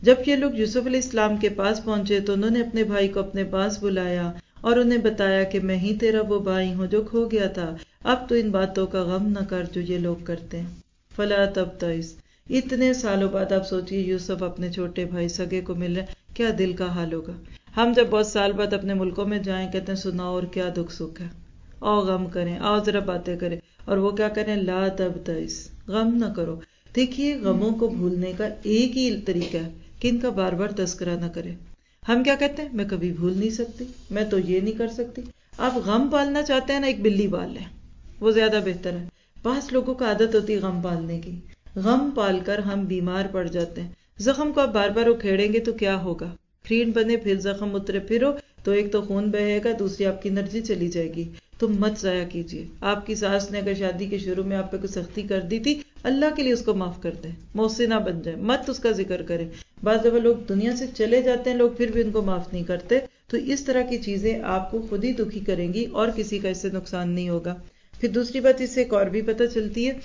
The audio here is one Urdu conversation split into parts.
جب یہ لوگ یوسف علیہ السلام کے پاس پہنچے تو انہوں نے اپنے بھائی کو اپنے پاس بلایا اور انہیں بتایا کہ میں ہی تیرا وہ بھائی ہوں جو کھو گیا تھا، اب تو ان باتوں کا غم نہ کر جو یہ لوگ کرتے ہیں۔ فلا تبتئس، اتنے سالوں بعد آپ سوچئے یوسف اپنے چھوٹے بھائی سگے کو مل رہے، کیا دل کا حال ہوگا۔ ہم جب بہت سال بعد اپنے ملکوں میں جائیں کہتے ہیں سناؤ اور کیا دکھ سکھ ہے، آؤ غم کریں، آؤ ذرا باتیں کریں، اور وہ کیا کریں، لا تبتئس، غم نہ کرو۔ دیکھیے غموں کو بھولنے کا ایک ہی طریقہ ہے کہ ان کا بار بار تذکرہ نہ کرے۔ ہم کیا کہتے ہیں، میں کبھی بھول نہیں سکتی، میں تو یہ نہیں کر سکتی۔ آپ غم پالنا چاہتے ہیں نا، ایک بلی پال لیں، وہ زیادہ بہتر ہے۔ بعض لوگوں کو عادت ہوتی ہے غم پالنے کی، غم پال کر ہم بیمار پڑ جاتے ہیں۔ زخم کو آپ بار بار اکھیڑیں گے تو کیا ہوگا، پھرین بنے پھر زخم اترے، پھرو تو ایک تو خون بہے گا، دوسری آپ کی انرجی چلی جائے گی۔ تو مت ضائع کیجیے۔ آپ کی ساس نے اگر شادی کے شروع میں آپ پہ کوئی سختی کر دی تھی، اللہ کے لیے اس کو معاف کر دیں، محسنہ بن جائیں، مت اس کا ذکر کریں۔ بعض دفعہ لوگ دنیا سے چلے جاتے ہیں، لوگ پھر بھی ان کو معاف نہیں کرتے۔ تو اس طرح کی چیزیں آپ کو خود ہی دکھی کریں گی اور کسی کا اس سے نقصان نہیں ہوگا۔ پھر دوسری بات اس سے ایک اور بھی پتہ چلتی ہے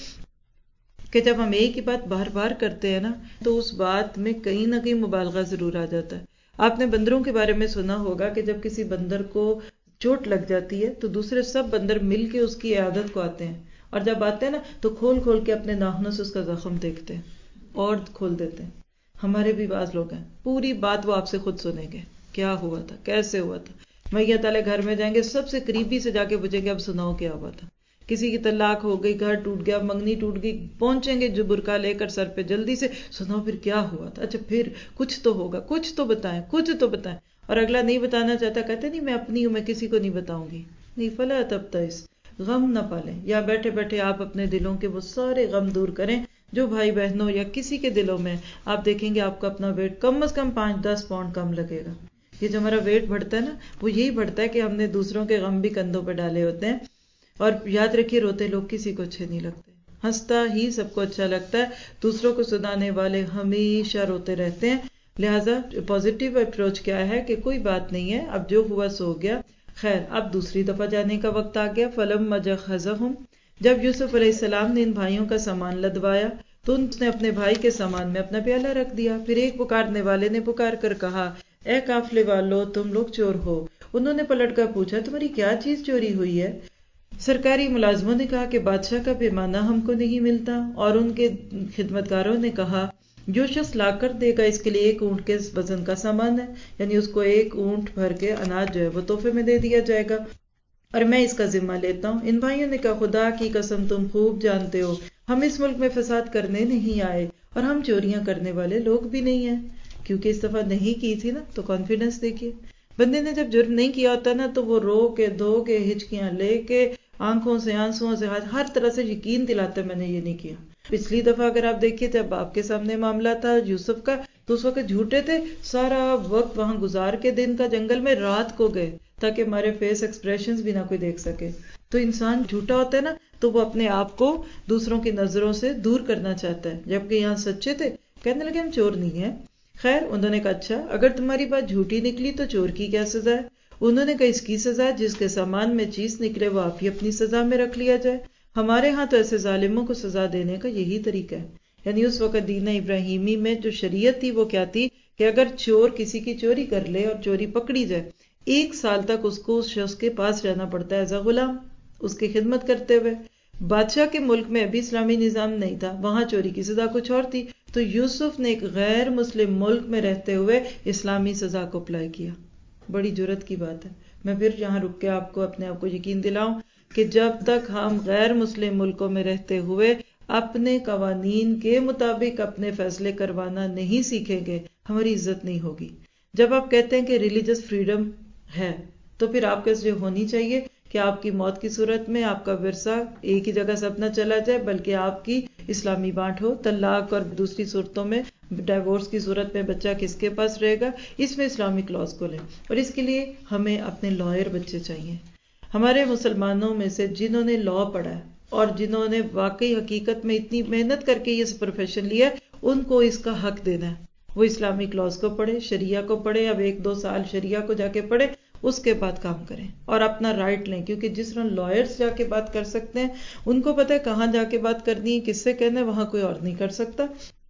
کہ جب ہم ایک ہی بات بار بار کرتے ہیں نا، تو اس بات میں کہیں نہ کہیں مبالغہ ضرور آ جاتا ہے۔ آپ نے بندروں کے بارے میں سنا ہوگا کہ جب کسی بندر کو چوٹ لگ جاتی ہے تو دوسرے سب بندر مل کے اس کی عیادت کو آتے ہیں، اور جب آتے ہیں نا تو کھول کھول کے اپنے ناخنوں سے اس کا زخم دیکھتے ہیں اور کھول دیتے ہیں۔ ہمارے بھی بعض لوگ ہیں، پوری بات وہ آپ سے خود سنیں گے، کیا ہوا تھا، کیسے ہوا تھا۔ میاں تعالیٰ گھر میں جائیں گے، سب سے قریبی سے جا کے پوچھیں گے اب سناؤ کیا ہوا تھا۔ کسی کی طلاق ہو گئی، گھر ٹوٹ گیا، منگنی ٹوٹ گئی، پہنچیں گے جو برقع لے کر سر پہ جلدی سے، سناؤ پھر کیا ہوا تھا، اچھا پھر کچھ تو ہوگا، کچھ تو بتائیں، کچھ تو بتائیں۔ اور اگلا نہیں بتانا چاہتا، کہتے نہیں میں اپنی ہوں، میں کسی کو نہیں بتاؤں گی۔ نہیں، فلا تبتئس، غم نہ پالیں، یا بیٹھے بیٹھے آپ اپنے دلوں کے وہ سارے غم دور کریں جو بھائی بہنوں یا کسی کے دلوں میں۔ آپ دیکھیں گے آپ کا اپنا ویٹ کم از کم 5-10 پاؤنڈ کم لگے گا۔ یہ جو ہمارا ویٹ بڑھتا ہے نا، وہ یہی بڑھتا ہے کہ ہم نے دوسروں کے غم بھی کندھوں پہ ڈالے ہوتے ہیں۔ اور یاد رکھیے، روتے لوگ کسی کو اچھے نہیں لگتے، ہنستا ہی سب کو اچھا لگتا ہے۔ دوسروں کو سنانے والے ہمیشہ روتے رہتے ہیں۔ لہٰذا پازیٹیو اپروچ کیا ہے کہ کوئی بات نہیں ہے، اب جو ہوا سو گیا، خیر اب دوسری دفعہ جانے کا وقت آ گیا۔ فَلَمَّا جَهَّزَهُمْ، جب یوسف علیہ السلام نے ان بھائیوں کا سامان لدوایا تو اس نے اپنے بھائی کے سامان میں اپنا پیالہ رکھ دیا۔ پھر ایک پکارنے والے نے پکار کر کہا، اے قافلے والو، تم لوگ چور ہو۔ انہوں نے پلٹ کر پوچھا، تمہاری کیا چیز چوری ہوئی ہے؟ سرکاری ملازموں نے کہا کہ بادشاہ کا پیمانہ ہم کو نہیں ملتا، اور ان کے خدمتگاروں نے کہا جو شخص لا کر دے گا اس کے لیے 1 اونٹ کے وزن کا سامان ہے، یعنی اس کو 1 اونٹ بھر کے اناج جو ہے وہ تحفے میں دے دیا جائے گا، اور میں اس کا ذمہ لیتا ہوں۔ ان بھائیوں نے کہا، خدا کی قسم تم خوب جانتے ہو ہم اس ملک میں فساد کرنے نہیں آئے، اور ہم چوریاں کرنے والے لوگ بھی نہیں ہیں۔ کیونکہ اس دفعہ نہیں کی تھی نا، تو کانفیڈنس دیکھیے۔ بندے نے جب جرم نہیں کیا ہوتا نا تو وہ رو کے دھو کے ہچکیاں لے کے آنکھوں سے آنسوؤں سے ہر طرح سے یقین دلاتا ہے میں نے یہ نہیں کیا۔ پچھلی دفعہ اگر آپ دیکھیے جب آپ کے سامنے معاملہ تھا یوسف کا، تو اس وقت جھوٹے تھے، سارا وقت وہاں گزار کے دن کا جنگل میں، رات کو گئے تاکہ ہمارے فیس ایکسپریشنز بھی نہ کوئی دیکھ سکے۔ تو انسان جھوٹا ہوتا ہے نا تو وہ اپنے آپ کو دوسروں کی نظروں سے دور کرنا چاہتا ہے، جبکہ یہاں سچے تھے، کہنے لگے ہم چور نہیں ہیں۔ خیر انہوں نے کہا اچھا اگر تمہاری بات جھوٹی نکلی تو چور کی کیا سزا ہے؟ انہوں نے کہا اس کی سزا جس کے سامان میں چیز نکلے وہ آپ ہی اپنی سزا میں رکھ لیا جائے۔ ہمارے ہاں تو ایسے ظالموں کو سزا دینے کا یہی طریقہ ہے۔ یعنی اس وقت دین ابراہیمی میں جو شریعت تھی وہ کیا تھی کہ اگر چور کسی کی چوری کر لے اور چوری پکڑی جائے، 1 سال تک اس کو اس شخص کے پاس رہنا پڑتا ہے ایز اے غلام، اس کی خدمت کرتے ہوئے۔ بادشاہ کے ملک میں ابھی اسلامی نظام نہیں تھا، وہاں چوری کی سزا کچھ اور تھی، تو یوسف نے ایک غیر مسلم ملک میں رہتے ہوئے اسلامی سزا کو اپلائی کیا۔ بڑی جرت کی بات ہے۔ میں پھر یہاں رک کے آپ کو اپنے آپ کو یقین دلاؤں کہ جب تک ہم غیر مسلم ملکوں میں رہتے ہوئے اپنے قوانین کے مطابق اپنے فیصلے کروانا نہیں سیکھیں گے، ہماری عزت نہیں ہوگی۔ جب آپ کہتے ہیں کہ ریلیجس فریڈم ہے تو پھر آپ کیسے ہونی چاہیے کہ آپ کی موت کی صورت میں آپ کا ورثہ ایک ہی جگہ سب نہ چلا جائے، بلکہ آپ کی اسلامی بانٹ ہو، طلاق اور دوسری صورتوں میں ڈائیورس کی صورت میں بچہ کس کے پاس رہے گا، اس میں اسلامک لاز کو لیں۔ اور اس کے لیے ہمیں اپنے لائر بچے چاہیے۔ ہمارے مسلمانوں میں سے جنہوں نے لا پڑھا ہے اور جنہوں نے واقعی حقیقت میں اتنی محنت کر کے یہ پروفیشن لیا ہے، ان کو اس کا حق دینا ہے۔ وہ اسلامک لاز کو پڑھے، شریعہ کو پڑھے، اب 1-2 سال شریعہ کو جا کے پڑھے، اس کے بعد کام کریں اور اپنا رائٹ لیں، کیونکہ جس طرح لائرز جا کے بات کر سکتے ہیں، ان کو پتہ ہے کہاں جا کے بات کرنی ہے، کس سے کہنا ہے، وہاں کوئی اور نہیں کر سکتا۔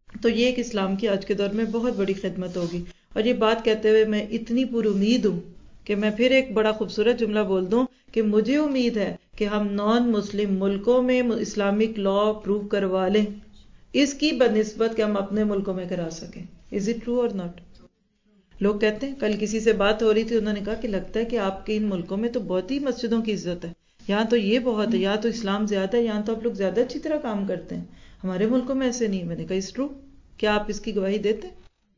تو یہ ایک اسلام کی آج کے دور میں بہت بڑی خدمت ہوگی. اور یہ بات کہتے ہوئے میں اتنی پر امید ہوں کہ میں پھر ایک بڑا خوبصورت جملہ بول دوں کہ مجھے امید ہے کہ ہم نان مسلم ملکوں میں اسلامک لا اپروو کروا لیں اس کی بنسبت کہ ہم اپنے ملکوں میں کرا سکیں. Is it true or not? لوگ کہتے ہیں، کل کسی سے بات ہو رہی تھی، انہوں نے کہا کہ لگتا ہے کہ آپ کے ان ملکوں میں تو بہت ہی مسجدوں کی عزت ہے، یہاں تو یہ بہت ہے، یہاں تو اسلام زیادہ ہے، یہاں تو آپ لوگ زیادہ اچھی طرح کام کرتے ہیں، ہمارے ملکوں میں ایسے نہیں. میں نے کہا اس ٹرو، کیا آپ اس کی گواہی دیتے؟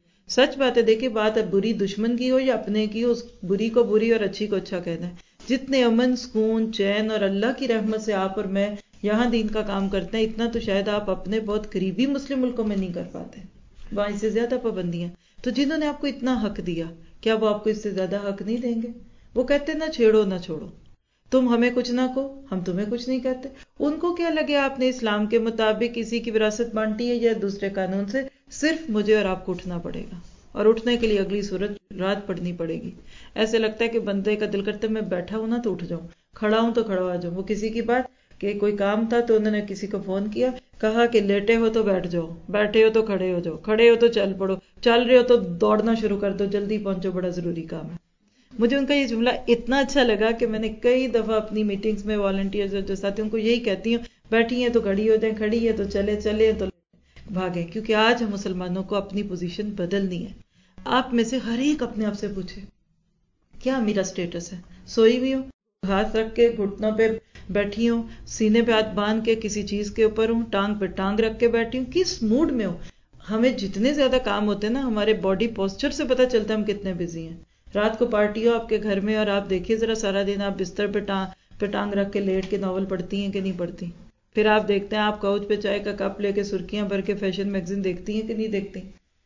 سچ بات ہے. دیکھیں، بات اب بری دشمن کی ہو یا اپنے کی ہو، اس بری کو بری اور اچھی کو اچھا کہنا ہے. جتنے امن، سکون، چین اور اللہ کی رحمت سے آپ اور میں یہاں دین کا کام کرتے ہیں، اتنا تو شاید آپ اپنے بہت قریبی مسلم ملکوں میں نہیں کر پاتے. وہاں اس سے زیادہ پابندیاں. تو جنہوں نے آپ کو اتنا حق دیا، کیا وہ آپ کو اس سے زیادہ حق نہیں دیں گے؟ وہ کہتے نہ چھیڑو نہ چھوڑو، تم ہمیں کچھ نہ کہو، ہم تمہیں کچھ نہیں کہتے. ان کو کیا لگے آپ نے اسلام کے مطابق کسی کی وراثت بانٹی ہے یا دوسرے قانون سے، صرف مجھے اور آپ کو اٹھنا پڑے گا، اور اٹھنے کے لیے اگلی صورت رات پڑھنی پڑے گی. ایسے لگتا ہے کہ بندے کا دل کرتا ہے میں بیٹھا ہوں نا تو اٹھ جاؤں، کھڑا ہوں تو کھڑا ہو جاؤں. وہ کسی کی بات کہ کوئی کام تھا تو انہوں نے کسی کو فون کیا، کہا کہ لیٹے ہو تو بیٹھ جاؤ، بیٹھے ہو تو کھڑے ہو جاؤ، کھڑے ہو تو چل پڑو، چل رہے ہو تو دوڑنا شروع کر دو، جلدی پہنچو، بڑا ضروری کام ہے. مجھے ان کا یہ جملہ اتنا اچھا لگا کہ میں نے کئی دفعہ اپنی میٹنگز میں والنٹیئرز جو ساتھیوں کو یہی کہتی ہوں، بیٹھی ہیں تو کھڑی ہو جائیں، کھڑی ہے تو چلے تو بھاگیں. کیونکہ آج ہم مسلمانوں کو اپنی پوزیشن بدلنی ہے. آپ میں سے ہر ایک اپنے آپ سے پوچھے کیا میرا سٹیٹس ہے؟ سوئی ہوئی ہوں، ہاتھ رکھ کے گھٹنوں پہ بیٹھی ہوں، سینے پہ ہاتھ باندھ کے کسی چیز کے اوپر ہوں، ٹانگ پہ ٹانگ رکھ کے بیٹھی ہوں، کس موڈ میں ہوں؟ ہمیں جتنے زیادہ کام ہوتے ہیں نا، ہمارے باڈی پوسچر سے پتہ چلتا ہے ہم کتنے بزی ہیں. رات کو پارٹی ہو آپ کے گھر میں اور آپ دیکھیے ذرا سارا دن آپ بستر پہ ٹانگ رکھ کے لیٹ کے ناول پڑھتی ہیں کہ نہیں پڑھتی؟ پھر آپ دیکھتے ہیں آپ کاؤچ پہ چائے کا کپ لے کے سرخیاں بھر کے فیشن میگزین دیکھتی ہیں کہ نہیں دیکھتی؟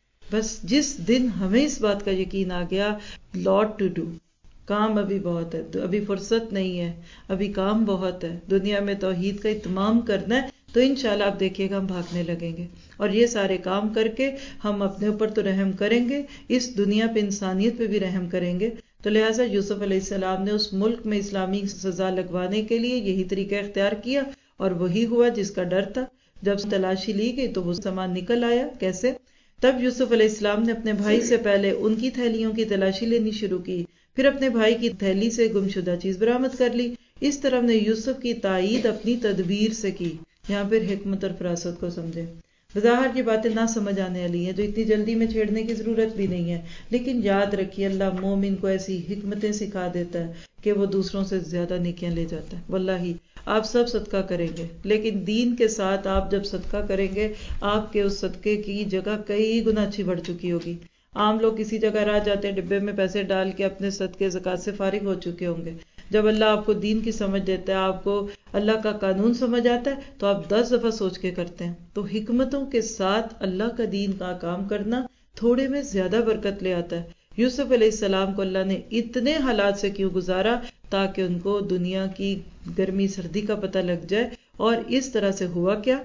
بس جس دن ہمیں اس بات کا یقین آ گیا لاٹ ٹو ڈو، کام ابھی بہت ہے، ابھی فرصت نہیں ہے، ابھی کام بہت ہے، دنیا میں توحید کا اتمام کرنا ہے، تو انشاءاللہ آپ دیکھیے گا ہم بھاگنے لگیں گے. اور یہ سارے کام کر کے ہم اپنے اوپر تو رحم کریں گے، اس دنیا پہ انسانیت پہ بھی رحم کریں گے. تو لہٰذا یوسف علیہ السلام نے اس ملک میں اسلامی سزا لگوانے کے لیے یہی طریقہ اختیار کیا، اور وہی ہوا جس کا ڈر تھا. جب تلاشی لی گئی تو وہ سامان نکل آیا. کیسے؟ تب یوسف علیہ السلام نے اپنے بھائی سے پہلے ان کی تھیلیوں کی تلاشی لینی شروع کی، پھر اپنے بھائی کی تھیلی سے گمشدہ چیز برآمد کر لی. اس طرح نے یوسف کی تائید اپنی تدبیر سے کی. یہاں پھر حکمت اور فراست کو سمجھے. بظاہر یہ باتیں نہ سمجھ آنے والی ہیں جو اتنی جلدی میں چھیڑنے کی ضرورت بھی نہیں ہے، لیکن یاد رکھیے اللہ مومن کو ایسی حکمتیں سکھا دیتا ہے کہ وہ دوسروں سے زیادہ نیکیاں لے جاتا ہے. واللہ آپ سب صدقہ کریں گے، لیکن دین کے ساتھ آپ جب صدقہ کریں گے آپ کے اس صدقے کی جگہ کئی گنا اچھی بڑھ چکی ہوگی. عام لوگ کسی جگہ راہ جاتے ہیں، ڈبے میں پیسے ڈال کے اپنے صدقے زکوٰۃ سے فارغ ہو چکے ہوں گے. جب اللہ آپ کو دین کی سمجھ دیتا ہے، آپ کو اللہ کا قانون سمجھ آتا ہے، تو آپ 10 دفعہ سوچ کے کرتے ہیں. تو حکمتوں کے ساتھ اللہ کا دین کا کام کرنا تھوڑے میں زیادہ برکت لے آتا ہے. یوسف علیہ السلام کو اللہ نے اتنے حالات سے کیوں گزارا؟ تاکہ ان کو دنیا کی گرمی سردی کا پتہ لگ جائے. اور اس طرح سے ہوا کیا؟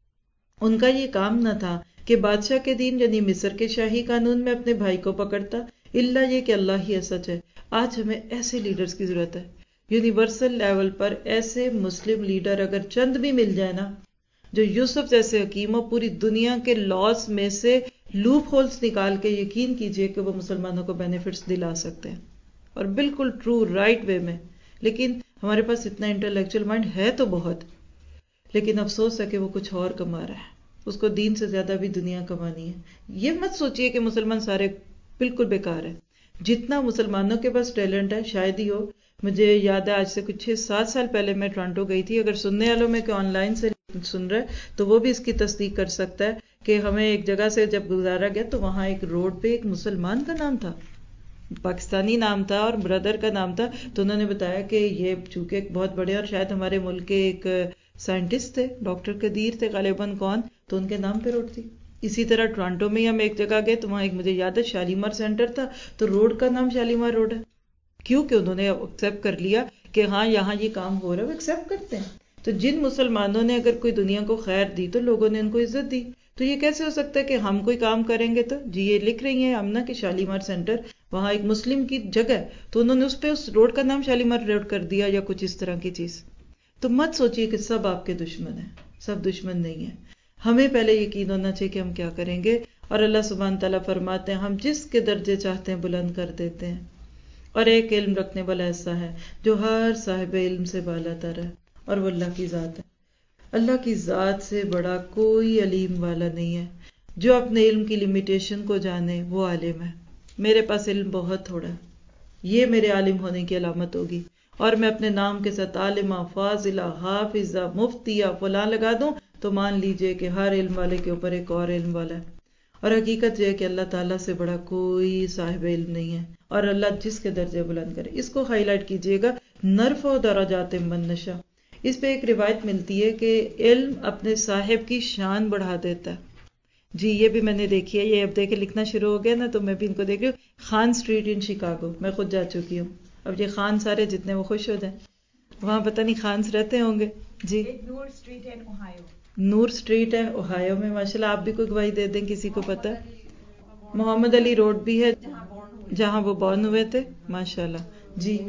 ان کا یہ کام نہ تھا کہ بادشاہ کے دین یعنی مصر کے شاہی قانون میں اپنے بھائی کو پکڑتا، اللہ یہ کہ اللہ ہی سچ ہے. آج ہمیں ایسے لیڈرز کی ضرورت ہے، یونیورسل لیول پر ایسے مسلم لیڈر اگر چند بھی مل جائے نا، جو یوسف جیسے حکیموں پوری دنیا کے لاس میں سے لوپ ہولز نکال کے یقین کیجئے کہ وہ مسلمانوں کو بینیفٹس دلا سکتے ہیں، اور بالکل ٹرو رائٹ وے میں. لیکن ہمارے پاس اتنا انٹلیکچوئل مائنڈ ہے تو بہت، لیکن افسوس ہے کہ وہ کچھ اور کما رہا ہے. اس کو دین سے زیادہ بھی دنیا کمانی ہے. یہ مت سوچئے کہ مسلمان سارے بالکل بیکار ہیں. جتنا مسلمانوں کے پاس ٹیلنٹ ہے شاید ہی ہو. مجھے یاد ہے آج سے کچھ 6-7 سال پہلے میں ٹورانٹو گئی تھی. اگر سننے والوں میں کہ آن لائن سے سن رہا ہے تو وہ بھی اس کی تصدیق کر سکتا ہے کہ ہمیں ایک جگہ سے جب گزارا گیا تو وہاں ایک روڈ پہ ایک مسلمان کا نام تھا، پاکستانی نام تھا اور بردر کا نام تھا. تو انہوں نے بتایا کہ یہ چونکہ ایک بہت بڑے اور شاید ہمارے ملک کے ایک سائنٹسٹ تھے، ڈاکٹر قدیر تھے غالباً، کون تو ان کے نام پہ روڈ تھی. اسی طرح ٹورانٹو میں ہم ایک جگہ گئے تو وہاں ایک مجھے یاد ہے شالیمار سینٹر تھا، تو روڈ کا نام شالیمار روڈ ہے. کیونکہ انہوں نے ایکسیپٹ کر لیا کہ ہاں یہاں یہ کام ہو رہا ہے، وہ ایکسیپٹ کرتے ہیں. تو جن مسلمانوں نے اگر کوئی دنیا کو خیر دی تو لوگوں نے ان کو عزت دی. تو یہ کیسے ہو سکتا ہے کہ ہم کوئی کام کریں گے تو جی یہ لکھ رہی ہیں امنا کہ شالیمار سینٹر وہاں ایک مسلم کی جگہ ہے، تو انہوں نے اس پہ اس روڈ کا نام شالیمار روڈ کر دیا یا کچھ اس طرح کی چیز. تو مت سوچئے کہ سب آپ کے دشمن ہیں، سب دشمن نہیں ہیں. ہمیں پہلے یقین ہونا چاہیے کہ ہم کیا کریں گے، اور اللہ سبحانہ تعالیٰ فرماتے ہیں ہم جس کے درجے چاہتے ہیں بلند کر دیتے ہیں. اور ایک علم رکھنے والا ایسا ہے جو ہر صاحب علم سے بالا تر ہے، اور وہ اللہ کی ذات ہے. اللہ کی ذات سے بڑا کوئی علیم والا نہیں ہے. جو اپنے علم کی لمیٹیشن کو جانے وہ عالم ہے. میرے پاس علم بہت تھوڑا ہے، یہ میرے عالم ہونے کی علامت ہوگی، اور میں اپنے نام کے ساتھ عالمہ، فاضلہ، حافظہ، مفتیہ، فلاں لگا دوں تو مان لیجئے کہ ہر علم والے کے اوپر ایک اور علم والا ہے. اور حقیقت یہ ہے کہ اللہ تعالیٰ سے بڑا کوئی صاحب علم نہیں ہے، اور اللہ جس کے درجے بلند کرے. اس کو ہائی لائٹ کیجئے گا، نرفع درجات من نشاء. اس پہ ایک روایت ملتی ہے کہ علم اپنے صاحب کی شان بڑھا دیتا ہے. جی یہ بھی میں نے دیکھی ہے، یہ اب دیکھے لکھنا شروع ہو گیا نا تو میں بھی ان کو دیکھ رہی ہوں. خان اسٹریٹ ان شکاگو، میں خود جا چکی ہوں. اب یہ خان سارے جتنے وہ خوش ہو جائیں، وہاں پتہ نہیں خانس رہتے ہوں گے. جی نور اسٹریٹ ہے اوہایو. نور اسٹریٹ ہے اوہایو میں. ماشاءاللہ آپ بھی کوئی گواہی دے دیں کسی کو پتہ ہے. محمد علی روڈ بھی ہے جہاں وہ بورن ہوئے تھے. ماشاءاللہ. جی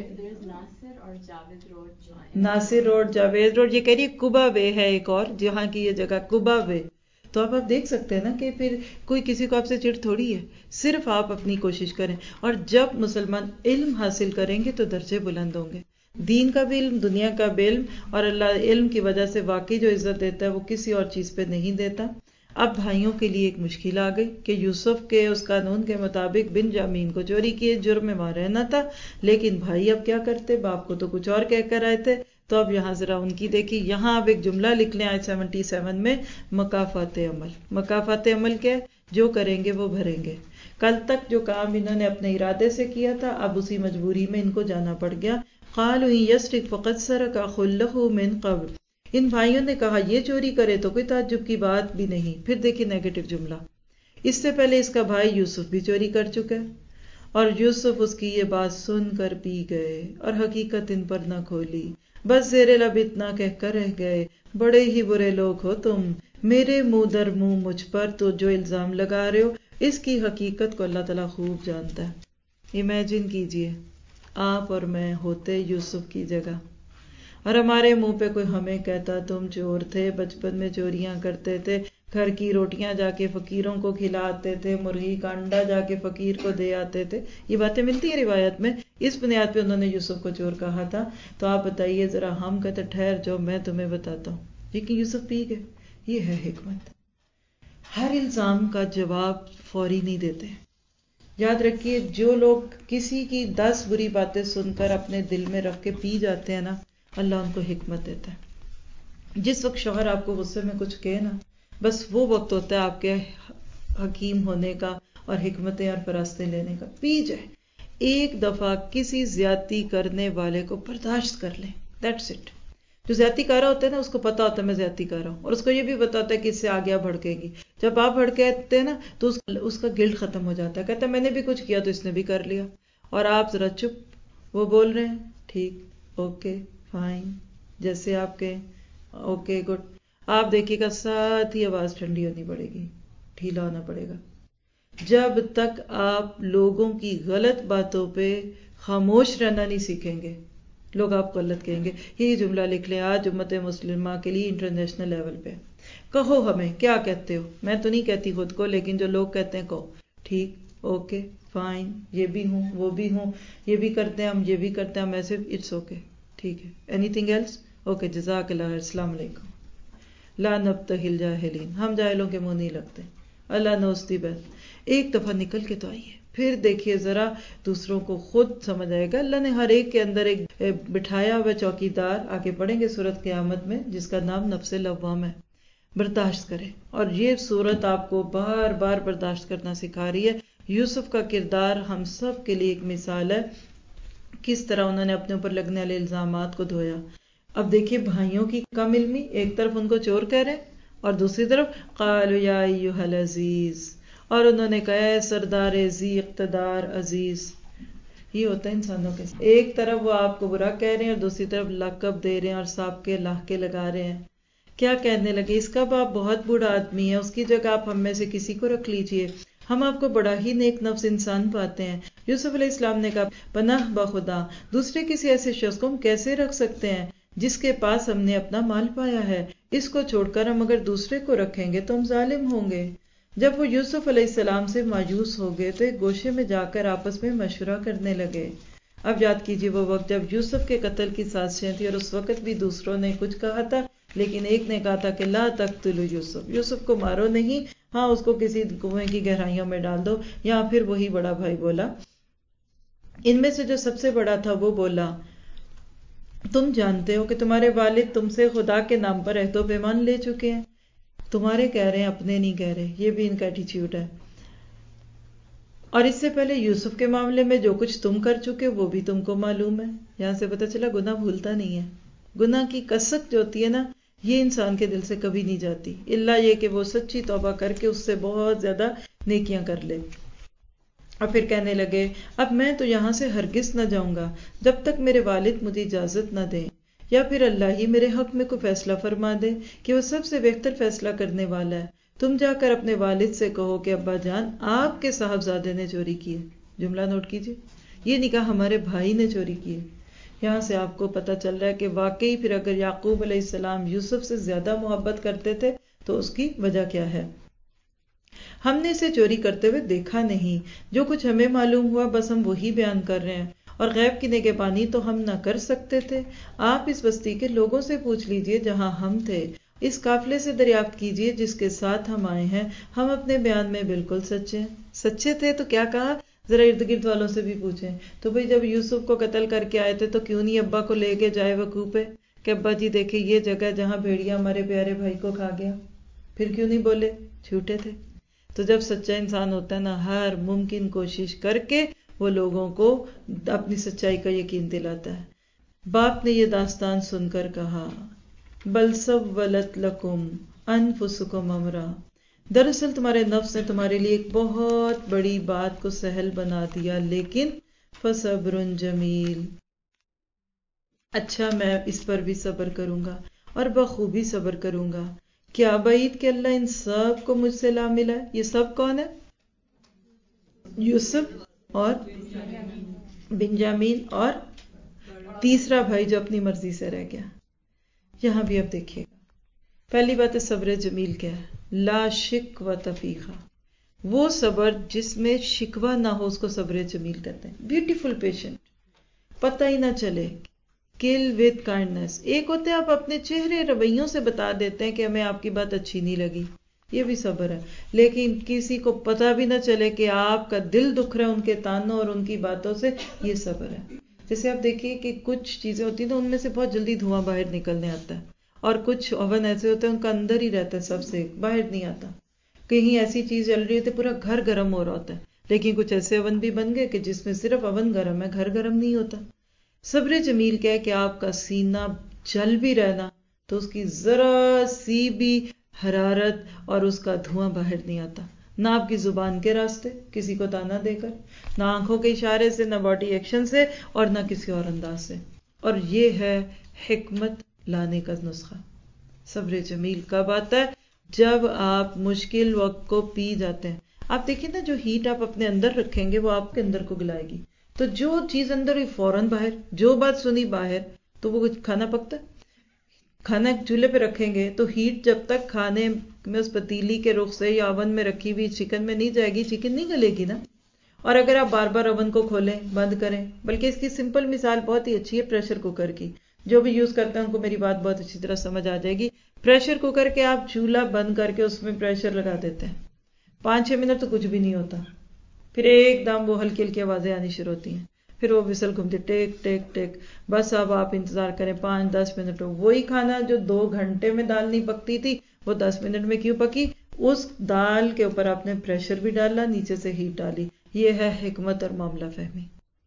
ناصر روڈ، جاوید روڈ، یہ کہہ رہی کبا وے ہے ایک اور جہاں کی یہ جگہ کبا وے. تو آپ دیکھ سکتے ہیں نا کہ پھر کوئی کسی کو آپ سے چڑ تھوڑی ہے، صرف آپ اپنی کوشش کریں. اور جب مسلمان علم حاصل کریں گے تو درجے بلند ہوں گے، دین کا بھی علم، دنیا کا بھی علم. اور اللہ علم کی وجہ سے واقعی جو عزت دیتا ہے وہ کسی اور چیز پہ نہیں دیتا. اب بھائیوں کے لیے ایک مشکل آ گئی کہ یوسف کے اس قانون کے مطابق بن جامین کو چوری کیے، جرم میں وہاں رہنا تھا، لیکن بھائی اب کیا کرتے، باپ کو تو کچھ اور کہہ کر آئے تھے. تو اب یہاں ذرا ان کی دیکھی، یہاں اب ایک جملہ لکھ لیں آیت 77 میں، مکافات عمل. مکافات عمل کیا ہے؟ جو کریں گے وہ بھریں گے. کل تک جو کام انہوں نے اپنے ارادے سے کیا تھا اب اسی مجبوری میں ان کو جانا پڑ گیا. قالوا یسرق فقد سرق اخ له من قبل. ان بھائیوں نے کہا یہ چوری کرے تو کوئی تعجب کی بات بھی نہیں. پھر دیکھیں نیگیٹو جملہ، اس سے پہلے اس کا بھائی یوسف بھی چوری کر چکا ہے، اور یوسف اس کی یہ بات سن کر پی گئے اور حقیقت ان پر نہ کھولی، بس زیر لب اتنا کہہ کر رہ گئے بڑے ہی برے لوگ ہو تم، میرے منہ در منہ مجھ پر تو جو الزام لگا رہے ہو اس کی حقیقت کو اللہ تعالیٰ خوب جانتا ہے. امیجن کیجئے آپ اور میں ہوتے یوسف کی جگہ، اور ہمارے منہ پہ کوئی ہمیں کہتا تم چور تھے، بچپن میں چوریاں کرتے تھے، گھر کی روٹیاں جا کے فقیروں کو کھلاتے تھے، مرغی کا انڈا جا کے فقیر کو دے آتے تھے. یہ باتیں ملتی ہیں روایت میں. اس بنیاد پہ انہوں نے یوسف کو چور کہا تھا. تو آپ بتائیے ذرا، ہم کہتے ٹھہر جو میں تمہیں بتاتا ہوں، لیکن یوسف پی گئے. یہ ہے حکمت. ہر الزام کا جواب فوری نہیں دیتے. یاد رکھیے جو لوگ کسی کی 10 بری باتیں سن کر اپنے دل میں رکھ کے پی جاتے ہیں نا، اللہ ان کو حکمت دیتا ہے. جس وقت شوہر آپ کو غصے میں کچھ کہے نا، بس وہ وقت ہوتا ہے آپ کے حکیم ہونے کا اور حکمتیں اور فراستیں لینے کا. پی جائے ایک دفعہ کسی زیادتی کرنے والے کو برداشت کر لیں، دیٹس اٹ. جو زیادتی کر رہا ہوتا ہے نا اس کو پتا ہوتا ہے میں زیادتی کر رہا ہوں، اور اس کو یہ بھی پتا ہوتا ہے کہ اس سے آگے بھڑکے گی. جب آپ بھڑکتے ہیں نا تو اس کا گلٹ ختم ہو جاتا ہے، کہتا ہے میں نے بھی کچھ کیا تو اس نے بھی کر لیا. اور آپ ذرا چپ، وہ بول رہے ہیں ٹھیک، اوکے فائن، جیسے آپ کے اوکے گڈ. آپ دیکھیے گا ساتھ ہی آواز ٹھنڈی ہونی پڑے گی، ڈھیلا ہونا پڑے گا. جب تک آپ لوگوں کی غلط باتوں پہ خاموش رہنا نہیں سیکھیں گے، لوگ آپ کو غلط کہیں گے. یہی جملہ لکھ لیں آج امت مسلمہ کے لیے انٹرنیشنل لیول پہ. کہو ہمیں کیا کہتے ہو، میں تو نہیں کہتی خود کو، لیکن جو لوگ کہتے ہیں کہو ٹھیک، اوکے فائن، یہ بھی ہوں وہ بھی ہوں، یہ بھی کرتے ہیں ہم، یہ بھی کرتے ہیں ہم، ایسے اٹس اوکے ٹھیک ہے. Any thing else? اوکے جزاک اللہ، السلام علیکم. لا نبتہل جاہلین، ہم جاہلوں کے منہ نہیں لگتے. اللہ نوستی بہت. ایک دفعہ نکل کے تو آئیے، پھر دیکھیے ذرا دوسروں کو خود سمجھ آئے گا. اللہ نے ہر ایک کے اندر ایک بٹھایا ہوا چوکیدار. آگے پڑھیں گے سورت قیامت میں جس کا نام نفس لوام ہے. برداشت کرے، اور یہ سورت آپ کو بار بار برداشت کرنا سکھا رہی ہے. یوسف کا کردار ہم سب کے لیے ایک مثال ہے، کس طرح انہوں نے اپنے اوپر لگنے والے الزامات کو دھویا. اب دیکھیے بھائیوں کی کم علمی، ایک طرف ان کو چور کہہ رہے اور دوسری طرف قالوا یا ایھا العزیز، اور انہوں نے کہا ہے سردار ذی اقتدار عزیز. یہ ہوتا ہے انسانوں کے ساتھ، ایک طرف وہ آپ کو برا کہہ رہے ہیں اور دوسری طرف لقب دے رہے ہیں اور سانپ کے لاہ کے لگا رہے ہیں. کیا کہنے لگے، اس کا باپ بہت بوڑھا آدمی ہے، اس کی جگہ آپ ہم میں سے کسی کو رکھ لیجئے، ہم آپ کو بڑا ہی نیک نفس انسان پاتے ہیں. یوسف علیہ السلام نے کہا پناہ بخدا، دوسرے کسی ایسے شخص کو ہم کیسے رکھ سکتے ہیں جس کے پاس ہم نے اپنا مال پایا ہے. اس کو چھوڑ کر ہم اگر دوسرے کو رکھیں گے تو ہم ظالم ہوں گے۔ جب وہ یوسف علیہ السلام سے مایوس ہو گئے تو ایک گوشے میں جا کر آپس میں مشورہ کرنے لگے۔ اب یاد کیجیے وہ وقت جب یوسف کے قتل کی سازشیں تھیں، اور اس وقت بھی دوسروں نے کچھ کہا تھا، لیکن ایک نے کہا تھا کہ لا تقتلوا یوسف، یوسف کو مارو نہیں، ہاں اس کو کسی کنویں کی گہرائیوں میں ڈال دو۔ یا پھر وہی بڑا بھائی بولا، ان میں سے جو سب سے بڑا تھا وہ بولا، تم جانتے ہو کہ تمہارے والد تم سے خدا کے نام پر عہد و پیمان لے چکے ہیں، تمہارے کہہ رہے ہیں اپنے نہیں کہہ رہے، یہ بھی ان کا ایٹیچیوڈ ہے۔ اور اس سے پہلے یوسف کے معاملے میں جو کچھ تم کر چکے وہ بھی تم کو معلوم ہے۔ یہاں سے پتہ چلا گناہ بھولتا نہیں ہے، گناہ کی کسک جو ہوتی ہے نا، یہ انسان کے دل سے کبھی نہیں جاتی، الا یہ کہ وہ سچی توبہ کر کے اس سے بہت زیادہ نیکیاں کر لے۔ اور پھر کہنے لگے، اب میں تو یہاں سے ہرگز نہ جاؤں گا جب تک میرے والد مجھے اجازت نہ دیں، یا پھر اللہ ہی میرے حق میں کوئی فیصلہ فرما دے کہ وہ سب سے بہتر فیصلہ کرنے والا ہے۔ تم جا کر اپنے والد سے کہو کہ ابا جان، آپ کے صاحبزادے نے چوری کی ہے۔ جملہ نوٹ کیجیے، یہ نہیں کہا ہمارے بھائی نے چوری کی ہے۔ یہاں سے آپ کو پتہ چل رہا ہے کہ واقعی پھر اگر یعقوب علیہ السلام یوسف سے زیادہ محبت کرتے تھے تو اس کی وجہ کیا ہے؟ ہم نے اسے چوری کرتے ہوئے دیکھا نہیں، جو کچھ ہمیں معلوم ہوا بس ہم وہی بیان کر رہے ہیں، اور غیب کی نگہبانی تو ہم نہ کر سکتے تھے۔ آپ اس بستی کے لوگوں سے پوچھ لیجئے جہاں ہم تھے، اس قافلے سے دریافت کیجئے جس کے ساتھ ہم آئے ہیں، ہم اپنے بیان میں بالکل سچے ہیں۔ سچے تھے تو کیا کہا؟ ذرا ارد گرد والوں سے بھی پوچھیں تو بھئی جب یوسف کو قتل کر کے آئے تھے تو کیوں نہیں ابا کو لے کے جائے وقوع پہ کہ ابا جی دیکھیں یہ جگہ جہاں بھیڑیا ہمارے پیارے بھائی کو کھا گیا؟ پھر کیوں نہیں بولے؟ جھوٹے تھے۔ تو جب سچا انسان ہوتا ہے نا، ہر ممکن کوشش کر کے وہ لوگوں کو اپنی سچائی کا یقین دلاتا ہے۔ باپ نے یہ داستان سن کر کہا، بل سولت لکم انفسکم امرا، دراصل تمہارے نفس نے تمہارے لیے ایک بہت بڑی بات کو سہل بنا دیا، لیکن فصبر جمیل، اچھا میں اس پر بھی صبر کروں گا اور بخوبی صبر کروں گا۔ کیا بعید کہ اللہ ان سب کو مجھ سے لا ملا ہے۔ یہ سب کون ہے؟ یوسف اور بنجامین اور تیسرا بھائی جو اپنی مرضی سے رہ گیا۔ یہاں بھی اب دیکھیے گا، پہلی بات ہے صبر جمیل کیا ہے؟ لا شکوۃ فیہ، وہ صبر جس میں شکوہ نہ ہو اس کو صبر جمیل کہتے ہیں۔ بیوٹیفل پیشنٹ، پتہ ہی نہ چلے، کل ود کائنڈنس۔ ایک ہوتے ہیں آپ اپنے چہرے رویوں سے بتا دیتے ہیں کہ ہمیں آپ کی بات اچھی نہیں لگی، یہ بھی صبر ہے، لیکن کسی کو پتہ بھی نہ چلے کہ آپ کا دل دکھ رہا ہے ان کے تانوں اور ان کی باتوں سے، یہ صبر ہے۔ جیسے آپ دیکھیے کہ کچھ چیزیں ہوتی ہیں تو ان میں سے بہت جلدی دھواں باہر نکلنے آتا ہے، اور کچھ اوون ایسے ہوتے ہیں ان کا اندر ہی رہتا ہے، سب سے باہر نہیں آتا۔ کہیں ایسی چیز جل رہی ہوتی ہے پورا گھر گرم ہو رہا ہوتا ہے، لیکن کچھ ایسے اوون بھی بن گئے کہ جس میں صرف اوون گرم ہے، گھر گرم نہیں ہوتا۔ صبر جمیل کیا ہے کہ آپ کا سینہ جل بھی رہنا تو اس کی ذرا سی بھی حرارت اور اس کا دھواں باہر نہیں آتا، نہ آپ کی زبان کے راستے کسی کو تانا دے کر، نہ آنکھوں کے اشارے سے، نہ باڈی ایکشن سے، اور نہ کسی اور انداز سے۔ اور یہ ہے حکمت لانے کا نسخہ۔ صبر جمیل کب آتا ہے؟ جب آپ مشکل وقت کو پی جاتے ہیں۔ آپ دیکھیں نا، جو ہیٹ آپ اپنے اندر رکھیں گے وہ آپ کے اندر کو گلائے گی، تو جو چیز اندر ہوئی فوراً باہر، جو بات سنی باہر، تو وہ کھانا پکتا ہے۔ کھانا چولہے پہ رکھیں گے تو ہیٹ جب تک کھانے میں اس پتیلی کے رخ سے یا اوون میں رکھی ہوئی چکن میں نہیں جائے گی، چکن نہیں گلے گی نا۔ اور اگر آپ بار بار اوون کو کھولیں بند کریں، بلکہ اس کی سمپل مثال بہت ہی اچھی ہے پریشر کوکر کی، جو بھی یوز کرتے ہیں ان کو میری بات بہت اچھی طرح سمجھ آ جائے گی۔ پریشر کوکر کے آپ چولہا بند کر کے اس میں پریشر لگا دیتے ہیں، 5-6 منٹ تو کچھ بھی نہیں ہوتا، پھر ایک دم وہ ہلکی ہلکی آوازیں آنی شروع ہوتی ہیں، پھر وہ وسل گھومتی ٹیک ٹیک ٹیک، بس اب آپ انتظار کریں 5-10 منٹ، وہی کھانا جو 2 گھنٹے میں دال نہیں پکتی تھی وہ 10 منٹ میں کیوں پکی؟ اس دال کے اوپر آپ نے پریشر بھی ڈالا، نیچے سے ہیٹ ڈالی۔ یہ ہے حکمت اور معاملہ فہمی۔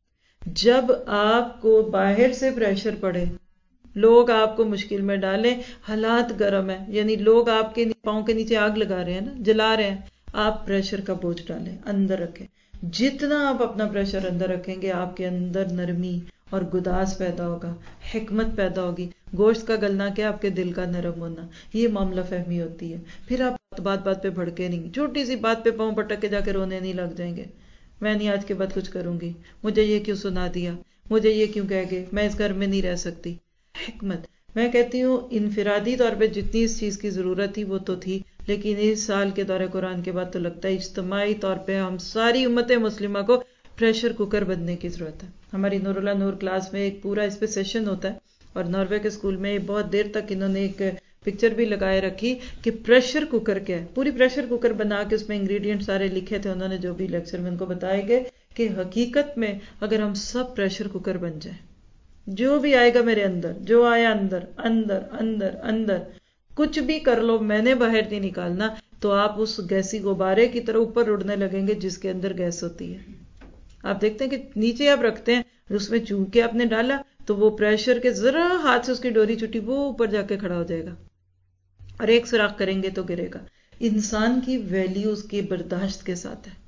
جب آپ کو باہر سے پریشر پڑے، لوگ آپ کو مشکل میں ڈالیں، حالات گرم ہیں، یعنی لوگ آپ کے پاؤں کے نیچے آگ لگا رہے ہیں نا، جلا رہے ہیں، آپ پریشر کا بوجھ ڈالیں، اندر رکھیں۔ جتنا آپ اپنا پریشر اندر رکھیں گے آپ کے اندر نرمی اور گداز پیدا ہوگا، حکمت پیدا ہوگی۔ گوشت کا گلنا کیا؟ آپ کے دل کا نرم ہونا، یہ معاملہ فہمی ہوتی ہے۔ پھر آپ بات بات پہ بھڑکے نہیں، چھوٹی سی بات پہ پاؤں پٹک کے جا کے رونے نہیں لگ جائیں گے، میں نہیں آج کے بعد کچھ کروں گی، مجھے یہ کیوں سنا دیا، مجھے یہ کیوں کہہ گئے، میں اس گھر میں نہیں رہ سکتی۔ حکمت، میں کہتی ہوں انفرادی طور پہ جتنی اس چیز کی ضرورت تھی وہ تو تھی، لیکن اس سال کے دورہ قرآن کے بعد تو لگتا ہے اجتماعی طور پہ ہم ساری امت مسلمہ کو پریشر کوکر بننے کی ضرورت ہے۔ ہماری نور اللہ نور کلاس میں ایک پورا اس پہ سیشن ہوتا ہے، اور ناروے کے اسکول میں بہت دیر تک انہوں نے ایک پکچر بھی لگائے رکھی کہ پریشر کوکر کیا ہے، پوری پریشر کوکر بنا کے اس میں انگریڈینٹ سارے لکھے تھے انہوں نے، جو بھی لیکچر میں ان کو بتائے گئے کہ حقیقت میں اگر ہم سب پریشر کوکر بن جائیں، جو بھی آئے گا میرے اندر، جو آیا اندر اندر اندر اندر، کچھ بھی کر لو میں نے باہر نہیں نکالنا، تو آپ اس گیسی غبارے کی طرح اوپر اڑنے لگیں گے جس کے اندر گیس ہوتی ہے۔ آپ دیکھتے ہیں کہ نیچے آپ رکھتے ہیں، اس میں چون کے آپ نے ڈالا تو وہ پریشر کے ذرا ہاتھ سے اس کی ڈوری چھٹی، وہ اوپر جا کے کھڑا ہو جائے گا، اور ایک سوراخ کریں گے تو گرے گا۔ انسان کی ویلیو اس کی برداشت کے ساتھ ہے۔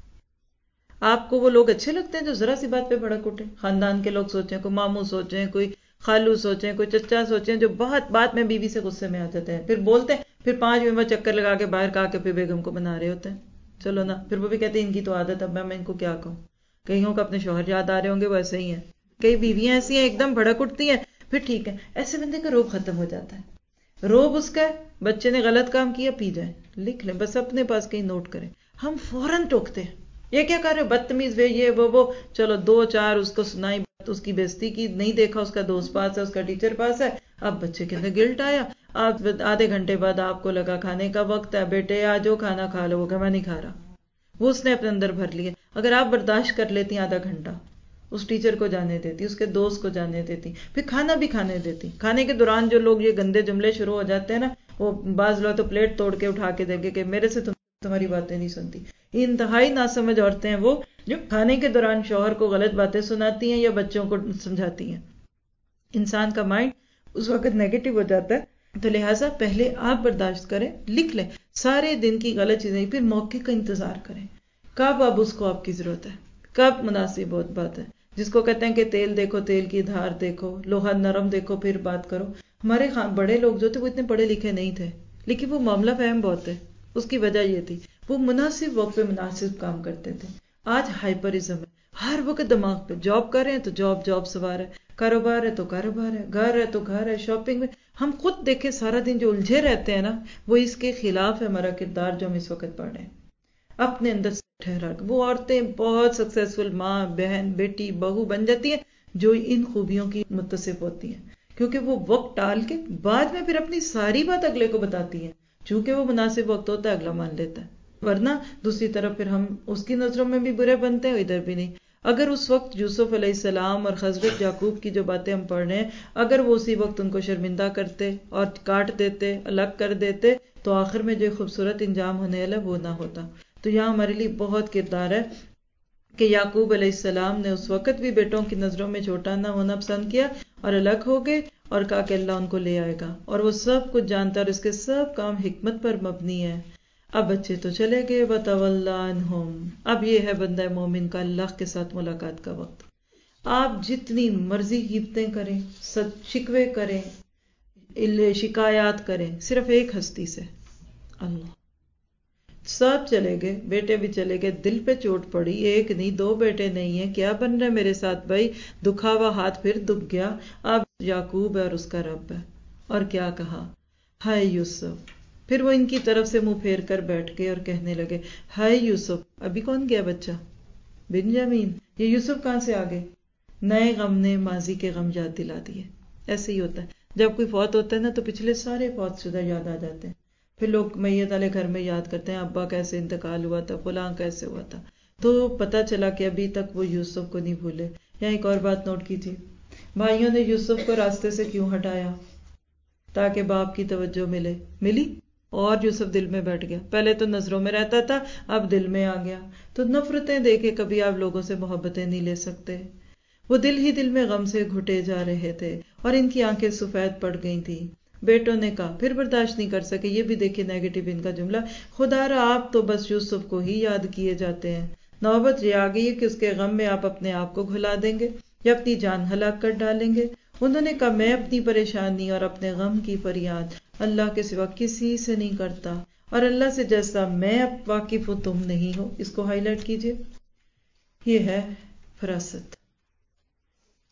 آپ کو وہ لوگ اچھے لگتے ہیں جو ذرا سی بات پہ بھڑک اٹھے؟ خاندان کے لوگ سوچیں، کوئی ماموں سوچیں، کوئی خالو سوچیں، کوئی چچا سوچیں، جو بہت بات میں بیوی سے غصے میں آ جاتے ہیں، پھر بولتے ہیں، پھر 5 منٹ چکر لگا کے باہر کا کے پھر بیگم کو بنا رہے ہوتے ہیں، چلو نا، پھر وہ بھی کہتے ہیں ان کی تو عادت ہے، میں ان کو کیا کہوں۔ کئیوں کو اپنے شوہر یاد آ رہے ہوں گے، وہ ایسے ہی ہیں، کئی بیویاں ایسی ہیں ایک دم بھڑک اٹھتی ہیں، پھر ٹھیک ہے، ایسے بندے کا روب ختم ہو جاتا ہے۔ روب اس کا ہے بچے نے غلط کام کیا، پی جائیں، لکھ لیں، بس اپنے پاس کہیں نوٹ کریں، ہم فوراً ٹوکتے ہیں، یہ کیا کر رہے ہو، بدتمیز وے، یہ وہ، چلو 2-4 اس کو سنائی، اس کی بےزتی کی، نہیں دیکھا اس کا دوست پاس ہے، اس کا ٹیچر پاس ہے، اب بچے کے اندر گلٹ آیا، اب آدھے گھنٹے بعد آپ کو لگا کھانے کا وقت ہے، بیٹے آ جاؤ کھانا کھا لو، وہ کہ میں نہیں کھا رہا، وہ اس نے اپنے اندر بھر لیا۔ اگر آپ برداشت کر لیتی آدھا گھنٹہ، اس ٹیچر کو جانے دیتی، اس کے دوست کو جانے دیتی، پھر کھانا بھی کھانے دیتی، کھانے کے دوران جو لوگ یہ گندے جملے شروع ہو جاتے ہیں نا، وہ بعض لوگ تو پلیٹ توڑ کے اٹھا کے دیں گے کہ میرے سے تمہاری باتیں نہیں سنتی۔ انتہائی ناسمجھ عورتیں ہیں وہ جو کھانے کے دوران شوہر کو غلط باتیں سناتی ہیں یا بچوں کو سمجھاتی ہیں۔ انسان کا مائنڈ اس وقت نیگیٹو ہو جاتا ہے، تو لہٰذا پہلے آپ برداشت کریں، لکھ لیں سارے دن کی غلط چیزیں، پھر موقع کا انتظار کریں، کب اب اس کو آپ کی ضرورت ہے، کب مناسب بات ہے۔ جس کو کہتے ہیں کہ تیل دیکھو، تیل کی دھار دیکھو، لوہا نرم دیکھو پھر بات کرو۔ ہمارے بڑے لوگ جو تھے وہ اتنے پڑھے لکھے نہیں تھے، لیکن وہ معاملہ فہم بہت ہے۔ اس کی وجہ یہ تھی وہ مناسب وقت پہ مناسب کام کرتے تھے۔ آج ہائپرزم ہے، ہر وقت دماغ پہ، جاب کر رہے ہیں تو جاب سوار ہے، کاروبار ہے تو کاروبار ہے، گھر ہے تو گھر ہے، شاپنگ میں ہم خود دیکھیں سارا دن جو الجھے رہتے ہیں نا، وہ اس کے خلاف ہے ہمارا کردار جو ہم اس وقت پڑھ رہے ہیں۔ اپنے اندر سے ٹھہرا، وہ عورتیں بہت سکسیسفل ماں، بہن، بیٹی، بہو بن جاتی ہیں جو ان خوبیوں کی متصف ہوتی ہیں، کیونکہ وہ وقت ٹال کے بعد میں پھر اپنی ساری بات اگلے کو بتاتی ہیں، چونکہ وہ مناسب وقت ہوتا ہے اگلا مان لیتا ہے، ورنہ دوسری طرف پھر ہم اس کی نظروں میں بھی برے بنتے ہیں، ادھر بھی نہیں۔ اگر اس وقت یوسف علیہ السلام اور حضرت یعقوب کی جو باتیں ہم پڑھ رہے ہیں، اگر وہ اسی وقت ان کو شرمندہ کرتے اور کاٹ دیتے، الگ کر دیتے، تو آخر میں جو خوبصورت انجام ہونے والا وہ نہ ہوتا۔ تو یہاں ہمارے لیے بہت کردار ہے کہ یعقوب علیہ السلام نے اس وقت بھی بیٹوں کی نظروں میں چھوٹا نہ ہونا پسند کیا اور الگ ہو گئے، اور کہا کہ اللہ ان کو لے آئے گا، اور وہ سب کچھ جانتا ہے اور اس کے سب کام حکمت پر مبنی ہے۔ اب بچے تو چلے گئے، وَتَوَلَّىٰ عَنْهُمْ، اب یہ ہے بندہ مومن کا اللہ کے ساتھ ملاقات کا وقت۔ آپ جتنی مرضی غیبتیں کریں، شکوے کریں، شکایات کریں، صرف ایک ہستی سے، اللہ۔ سب چلے گئے، بیٹے بھی چلے گئے، دل پہ چوٹ پڑی، ایک نہیں 2 بیٹے نہیں ہیں، کیا بن رہا ہے میرے ساتھ بھائی، دکھا ہوا ہاتھ پھر دکھ گیا، اب یعقوب ہے اور اس کا رب ہے۔ اور کیا کہا، ہائے یوسف، پھر وہ ان کی طرف سے منہ پھیر کر بیٹھ گئے اور کہنے لگے، ہائے یوسف، ابھی کون گیا بچہ، بنیامین، یہ یوسف کہاں سے آ گئے؟ نئے غم نے ماضی کے غم یاد دلا دیے۔ ایسے ہی ہوتا ہے جب کوئی فوت ہوتا ہے نا، تو پچھلے سارے فوت شدہ یاد آ جاتے ہیں، پھر لوگ میت والے گھر میں یاد کرتے ہیں ابا کیسے انتقال ہوا تھا، فلاں کیسے ہوا تھا، تو پتہ چلا کہ ابھی تک وہ یوسف کو نہیں بھولے۔ یہاں ایک اور بات نوٹ کی تھی، بھائیوں نے یوسف کو راستے سے کیوں ہٹایا؟ تاکہ باپ کی توجہ ملی، اور یوسف دل میں بیٹھ گیا، پہلے تو نظروں میں رہتا تھا، اب دل میں آ گیا۔ تو نفرتیں دے کے کبھی آپ لوگوں سے محبتیں نہیں لے سکتے۔ وہ دل ہی دل میں غم سے گھٹے جا رہے تھے اور ان کی آنکھیں سفید پڑ گئی تھی۔ بیٹوں نے کہا، پھر برداشت نہیں کر سکے، یہ بھی دیکھیں نیگیٹو ان کا جملہ، خدا را آپ تو بس یوسف کو ہی یاد کیے جاتے ہیں، نوبت یہ آ گئی ہے کہ اس کے غم میں آپ اپنے آپ کو گھلا دیں گے یا اپنی جان ہلاک کر ڈالیں گے۔ انہوں نے کہا، میں اپنی پریشانی اور اپنے غم کی فریاد اللہ کے سوا کسی سے نہیں کرتا، اور اللہ سے جیسا میں اب واقف ہوں تم نہیں ہو۔ اس کو ہائی لائٹ کیجئے، یہ ہے فراست۔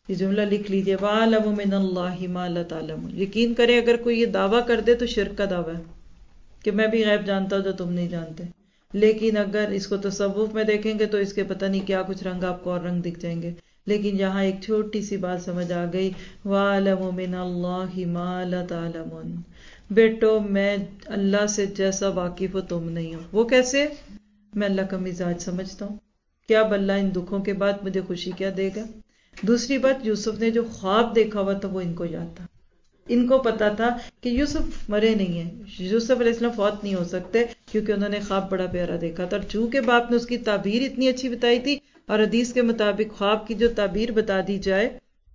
یہ جملہ لکھ لیجئے، وَعَلَمُ مِنَ اللَّهِ مَا لَا تَعْلَمُونَ۔ یقین کریں اگر کوئی یہ دعویٰ کر دے تو شرک کا دعویٰ ہے کہ میں بھی غیب جانتا ہوں جو تم نہیں جانتے، لیکن اگر اس کو تصوف میں دیکھیں گے تو اس کے پتہ نہیں کیا کچھ رنگ آپ کو اور رنگ دکھ جائیں گے۔ لیکن یہاں ایک چھوٹی سی بات سمجھ آ گئی، وَعَلَمُ مِنَ اللَّهِ مَا لَا تَعْلَمُونَ۔ بیٹو میں اللہ سے جیسا واقف ہوں تم نہیں ہو۔ وہ کیسے؟ میں اللہ کا مزاج سمجھتا ہوں کہ اب اللہ ان دکھوں کے بعد مجھے خوشی کیا دے گا۔ دوسری بات، یوسف نے جو خواب دیکھا ہوا تھا وہ ان کو یاد تھا، ان کو پتا تھا کہ یوسف مرے نہیں ہیں، یوسف علیہ السلام فوت نہیں ہو سکتے، کیونکہ انہوں نے خواب بڑا پیارا دیکھا تھا، اور چونکہ باپ نے اس کی تعبیر اتنی اچھی بتائی تھی، اور حدیث کے مطابق خواب کی جو تعبیر بتا دی جائے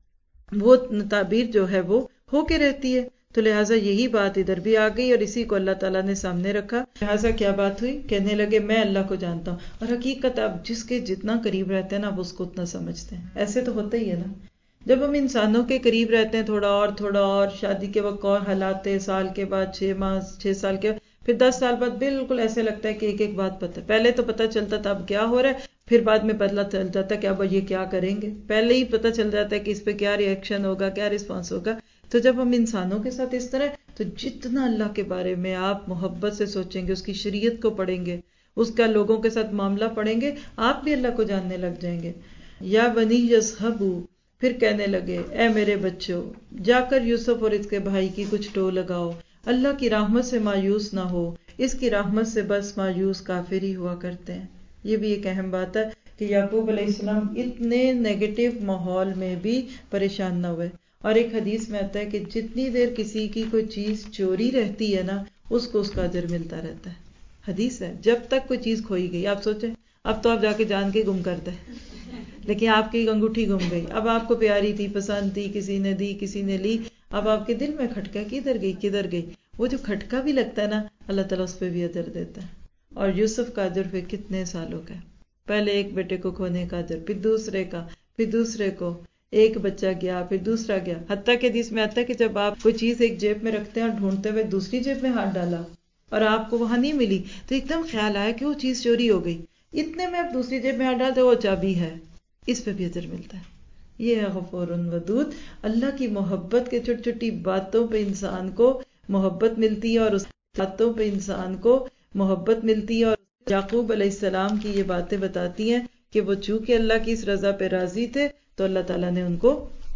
وہ تعبیر جو ہے وہ ہو کے رہتی ہے، تو لہٰذا یہی بات ادھر بھی آ گئی اور اسی کو اللہ تعالیٰ نے سامنے رکھا۔ لہٰذا کیا بات ہوئی؟ کہنے لگے میں اللہ کو جانتا ہوں، اور حقیقت اب جس کے جتنا قریب رہتے ہیں نا اب اس کو اتنا سمجھتے ہیں۔ ایسے تو ہوتا ہی ہے نا، جب ہم انسانوں کے قریب رہتے ہیں تھوڑا اور شادی کے وقت اور حالات تھے، سال کے بعد 6 ماہ 6 سال کے پھر 10 سال بعد بالکل ایسے لگتا ہے کہ ایک ایک بات پتہ ہے۔ پہلے تو پتہ چلتا تھا اب کیا ہو رہا ہے، پھر بعد میں پتہ چل جاتا ہے کہ اب یہ کیا کریں گے، پہلے ہی پتہ چل جاتا ہے کہ اس پہ کیا ری ایکشن ہوگا، کیا رسپانس ہوگا۔ تو جب ہم انسانوں کے ساتھ اس طرح، تو جتنا اللہ کے بارے میں آپ محبت سے سوچیں گے، اس کی شریعت کو پڑھیں گے، اس کا لوگوں کے ساتھ معاملہ پڑھیں گے، آپ بھی اللہ کو جاننے لگ جائیں گے۔ یا بنی یذھبوا، پھر کہنے لگے اے میرے بچوں، جا کر یوسف اور اس کے بھائی کی کچھ ٹو لگاؤ، اللہ کی رحمت سے مایوس نہ ہو، اس کی رحمت سے بس مایوس کافر ہی ہوا کرتے ہیں۔ یہ بھی ایک اہم بات ہے کہ یعقوب علیہ السلام اتنے نیگیٹو ماحول میں بھی پریشان نہ ہوئے، اور ایک حدیث میں آتا ہے کہ جتنی دیر کسی کی کوئی چیز چوری رہتی ہے نا اس کو اس کا اجر ملتا رہتا ہے، حدیث ہے، جب تک کوئی چیز کھوئی گئی۔ آپ سوچیں اب تو آپ جا کے جان کے گم کرتے ہیں، لیکن آپ کی انگوٹھی گم گئی، اب آپ کو پیاری تھی، پسند تھی، کسی نے دی، کسی نے لی، اب آپ کے دل میں کھٹکا کدھر گئی، وہ جو کھٹکا بھی لگتا ہے نا اللہ تعالیٰ اس پہ بھی اجر دیتا ہے۔ اور یوسف کا اجر پھر کتنے سالوں کا ہے، پہلے ایک بیٹے کو کھونے کا اجر، پھر دوسرے کا، پھر دوسرے کو، ایک بچہ گیا پھر دوسرا گیا، حتیٰ کہ حدیث میں آتا ہے کہ جب آپ کوئی چیز ایک جیب میں رکھتے ہیں اور ڈھونڈتے ہوئے دوسری جیب میں ہاتھ ڈالا اور آپ کو وہاں نہیں ملی تو ایک دم خیال آیا کہ وہ چیز چوری ہو گئی، اتنے میں آپ دوسری جیب میں ہاتھ ڈالتے وہ چابی ہے، اس پہ بھی اجر ملتا ہے۔ یہ ہے غفور ودود، اللہ کی محبت کے چھوٹی چھوٹی باتوں پہ انسان کو محبت ملتی ہے، اور اس باتوں پہ انسان کو محبت ملتی ہے، اور یعقوب علیہ السلام کی یہ باتیں بتاتی ہیں کہ وہ چونکہ اللہ کی اس رضا پہ راضی تھے تو اللہ تعالیٰ نے ان کو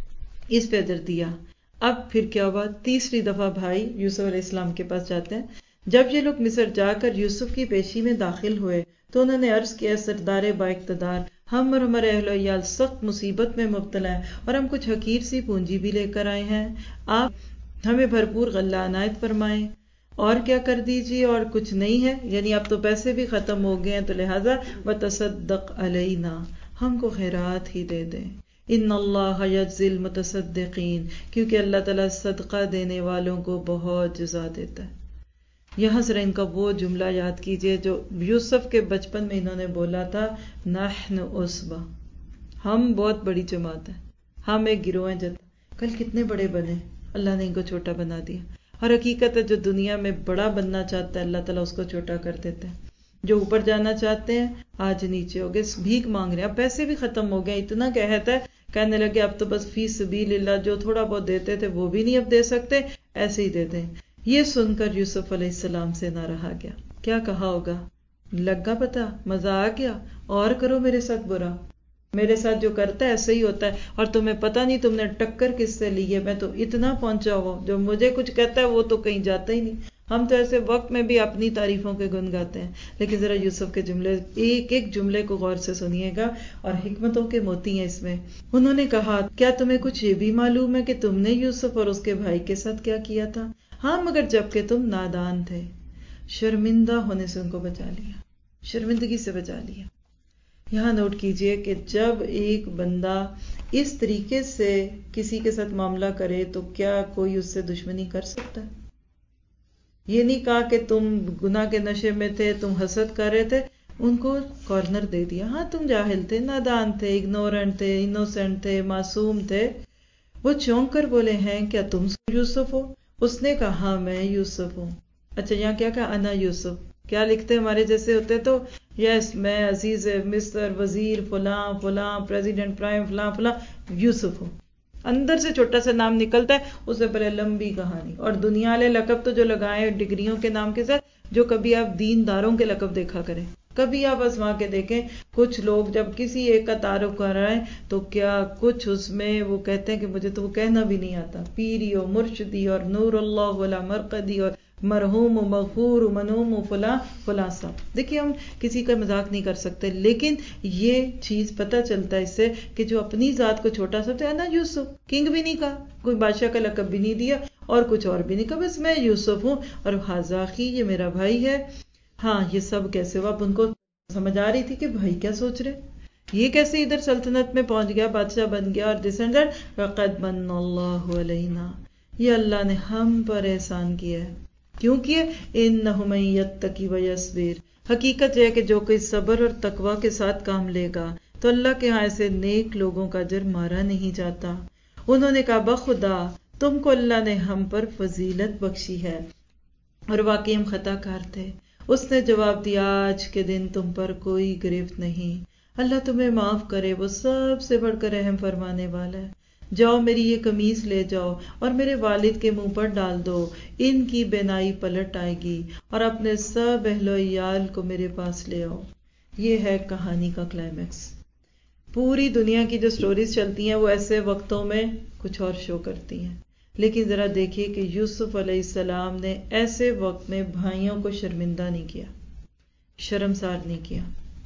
اس پہ اجر دیا۔ اب پھر کیا ہوا، تیسری دفعہ بھائی یوسف علیہ السلام کے پاس جاتے ہیں۔ جب یہ لوگ مصر جا کر یوسف کی پیشی میں داخل ہوئے تو انہوں نے عرض کیا سردار با اقتدار، ہم اور ہمارے اہل و عیال سخت مصیبت میں مبتلا ہیں اور ہم کچھ حقیر سی پونجی بھی لے کر آئے ہیں، آپ ہمیں بھرپور غلہ عنایت فرمائیں، اور کیا کر دیجیے، اور کچھ نہیں ہے، یعنی اب تو پیسے بھی ختم ہو گئے ہیں تو لہٰذا وتصدق علینا، ہم کو خیرات ہی دے دیں، ان اللہ یجزی المتصدقین، کیونکہ اللہ تعالیٰ صدقہ دینے والوں کو بہت جزا دیتا ہے۔ یہاں ذرا ان کا وہ جملہ یاد کیجئے جو یوسف کے بچپن میں انہوں نے بولا تھا، نحن عصبہ، ہم بہت بڑی جماعت ہے، ہم ایک گروہ ہیں، کل کتنے بڑے بنے، اللہ نے ان کو چھوٹا بنا دیا۔ اور حقیقت ہے جو دنیا میں بڑا بننا چاہتا ہے اللہ تعالیٰ اس کو چھوٹا کر دیتا ہے، جو اوپر جانا چاہتے ہیں آج نیچے ہو گئے، بھیک مانگ رہے ہیں، اب پیسے بھی ختم ہو گئے، اتنا کہتا ہے کہنے لگے اب تو بس فی سبیل اللہ جو تھوڑا بہت دیتے تھے وہ بھی نہیں اب دے سکتے، ایسے ہی دیتے ہیں۔ یہ سن کر یوسف علیہ السلام سے نہ رہا گیا، کیا کہا ہوگا، لگا پتا، مزہ آ گیا، اور کرو میرے ساتھ برا، میرے ساتھ جو کرتا ہے ایسے ہی ہوتا ہے، اور تمہیں پتہ نہیں تم نے ٹکر کس سے لی ہے، میں تو اتنا پہنچا ہوا، جو مجھے کچھ کہتا ہے وہ تو کہیں جاتا ہی نہیں۔ ہم تو ایسے وقت میں بھی اپنی تعریفوں کے گن گاتے ہیں، لیکن ذرا یوسف کے جملے، ایک ایک جملے کو غور سے سنیے گا، اور حکمتوں کے موتی ہیں اس میں۔ انہوں نے کہا کیا تمہیں کچھ یہ بھی معلوم ہے کہ تم نے یوسف اور اس کے بھائی کے ساتھ کیا کیا تھا؟ ہاں مگر جب کہ تم نادان تھے۔ شرمندہ ہونے سے ان کو بچا لیا، شرمندگی سے بچا لیا۔ یہاں نوٹ کیجئے کہ جب ایک بندہ اس طریقے سے کسی کے ساتھ معاملہ کرے تو کیا کوئی اس سے دشمنی کر سکتا ہے؟ یہ نہیں کہا کہ تم گناہ کے نشے میں تھے، تم حسد کر رہے تھے، ان کو کارنر دے دیا، ہاں تم جاہل تھے، نادان تھے، اگنورنٹ تھے، انوسینٹ تھے، معصوم تھے۔ وہ چونک کر بولے ہیں کیا تم یوسف ہو؟ اس نے کہا ہاں میں یوسف ہوں۔ اچھا یہاں کیا کہا، انا یوسف، کیا لکھتے ہمارے جیسے ہوتے تو یس میں عزیز مصر وزیر فلاں فلاں پریزیڈنٹ پرائم فلاں فلاں یوسف ہوں. اندر سے چھوٹا سا نام نکلتا ہے، اس سے پہلے لمبی کہانی. اور دنیا والے لقب تو جو لگائے ڈگریوں کے نام کے ساتھ، جو کبھی آپ دینداروں کے لقب دیکھا کریں، کبھی آپ آزما کے دیکھیں. کچھ لوگ جب کسی ایک کا تعارف کر رہے ہیں تو کیا کچھ اس میں وہ کہتے ہیں کہ مجھے تو وہ کہنا بھی نہیں آتا، پیری و مرشدی اور نور اللہ ولا مرقدی اور مرحوم و مغفور و منوم و فلاں فلاں صاحب. دیکھیے ہم کسی کا مذاق نہیں کر سکتے، لیکن یہ چیز پتہ چلتا ہے اس سے کہ جو اپنی ذات کو چھوٹا سمجھتا ہے نا، یوسف کنگ بھی نہیں کہا، کوئی بادشاہ کا لقب بھی نہیں دیا اور کچھ اور بھی نہیں کہا، بس میں یوسف ہوں اور حاذا اخی، یہ میرا بھائی ہے. ہاں یہ سب کیسے ہوا؟ اب ان کو سمجھ آ رہی تھی کہ بھائی کیا سوچ رہے، یہ کیسے ادھر سلطنت میں پہنچ گیا، بادشاہ بن گیا. اور دسنڈر وَقَدْ مَنَّ اللَّهُ عَلَيْنَا، یہ اللہ نے ہم پر احسان کیا ہے. کیوں کیا؟ اِنَّهُ مَن يَتَّقِ وَيَصْبِرْ. حقیقت یہ ہے کہ جو کوئی صبر اور تقوی کے ساتھ کام لے گا تو اللہ کے ہاں ایسے نیک لوگوں کا اجر مارا نہیں جاتا. انہوں نے کہا بخدا تم کو اللہ نے ہم پر فضیلت بخشی ہے، اور واقعی ہم خطا کار تھے. اس نے جواب دیا آج کے دن تم پر کوئی گرفت نہیں، اللہ تمہیں معاف کرے، وہ سب سے بڑھ کر رحم فرمانے والا ہے. جاؤ میری یہ قمیص لے جاؤ اور میرے والد کے منہ پر ڈال دو، ان کی بینائی پلٹ آئے گی، اور اپنے سب اہل و عیال کو میرے پاس لے آؤ. یہ ہے کہانی کا کلائمیکس. پوری دنیا کی جو سٹوریز چلتی ہیں وہ ایسے وقتوں میں کچھ اور شو کرتی ہیں، لیکن ذرا دیکھیے کہ یوسف علیہ السلام نے ایسے وقت میں بھائیوں کو شرمندہ نہیں کیا، شرمسار نہیں کیا.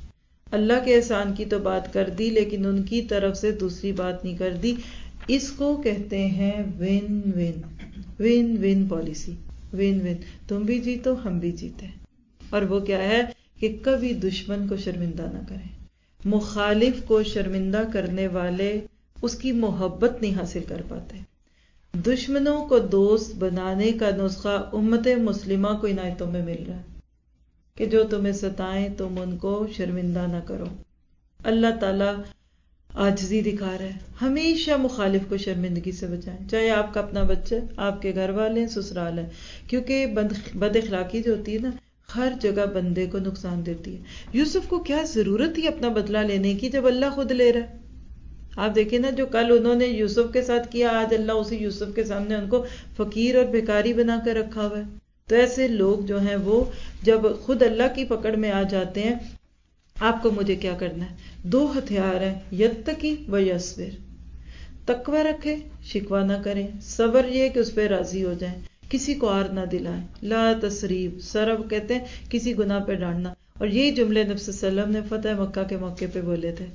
اللہ کے احسان کی تو بات کر دی، لیکن ان کی طرف سے دوسری بات نہیں کر دی. اس کو کہتے ہیں one one, one one policy. One one, تم بھی جیتو ہم بھی جیتے. اور وہ کیا ہے کہ کبھی دشمن کو شرمندہ نہ کریں. مخالف کو شرمندہ کرنے والے اس کی محبت نہیں حاصل کر پاتے. دشمنوں کو دوست بنانے کا نسخہ امت مسلمہ کو عنایتوں میں مل رہا ہے کہ جو تمہیں ستائیں تم ان کو شرمندہ نہ کرو. اللہ تعالیٰ عاجزی دکھا رہا ہے، ہمیشہ مخالف کو شرمندگی سے بچائیں، چاہے آپ کا اپنا بچہ، آپ کے گھر والے ہیں، سسرال ہے. کیونکہ بد اخلاقی جو ہوتی ہے نا، ہر جگہ بندے کو نقصان دیتی ہے. یوسف کو کیا ضرورت تھی اپنا بدلہ لینے کی جب اللہ خود لے رہا ہے؟ آپ دیکھیں نا، جو کل انہوں نے یوسف کے ساتھ کیا، آج اللہ اسی یوسف کے سامنے ان کو فقیر اور بھکاری بنا کر رکھا ہوا ہے. تو ایسے لوگ جو ہیں وہ جب خود اللہ کی پکڑ میں آ جاتے ہیں، آپ کو مجھے کیا کرنا ہے؟ دو ہتھیار ہیں، یتقی و یصبر. تقوی رکھے، شکوہ نہ کریں. صبر یہ کہ اس پہ راضی ہو جائیں، کسی کو آر نہ دلائیں. لا تسریب، سرب کہتے ہیں کسی گناہ پہ ڈالنا. اور یہی جملے نبی صلی اللہ علیہ وسلم نے فتح مکہ کے موقع پہ بولے تھے،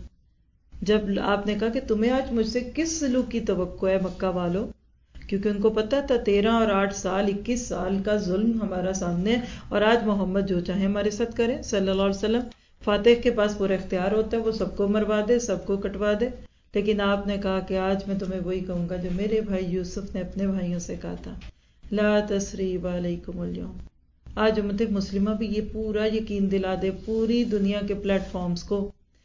جب آپ نے کہا کہ تمہیں آج مجھ سے کس سلوک کی توقع ہے مکہ والوں، کیونکہ ان کو پتا تھا 13 اور 8 سال 21 سال کا ظلم ہمارا سامنے ہے، اور آج محمد جو چاہے ہمارے ساتھ کرے صلی اللہ علیہ وسلم. فاتح کے پاس پورا اختیار ہوتا ہے، وہ سب کو مروا دے، سب کو کٹوا دے. لیکن آپ نے کہا کہ آج میں تمہیں وہی کہوں گا جو میرے بھائی یوسف نے اپنے بھائیوں سے کہا تھا، لا تثریب علیکم اليوم. آج امت مسلمہ بھی یہ پورا یقین دلا دے پوری دنیا کے پلیٹ فارمز کو،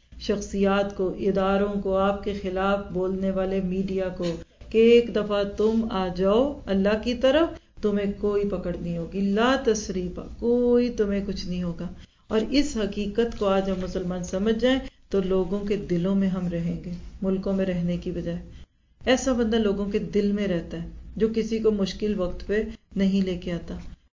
شخصیات کو، اداروں کو، آپ کے خلاف بولنے والے میڈیا کو، کہ ایک دفعہ تم آ جاؤ اللہ کی طرف، تمہیں کوئی پکڑ نہیں ہوگی. لا تثریب، کوئی تمہیں کچھ نہیں ہوگا. اور اس حقیقت کو آج ہم مسلمان سمجھ جائیں تو لوگوں کے دلوں میں ہم رہیں گے، ملکوں میں رہنے کی بجائے. ایسا بندہ لوگوں کے دل میں رہتا ہے جو کسی کو مشکل وقت پہ نہیں لے کے آتا.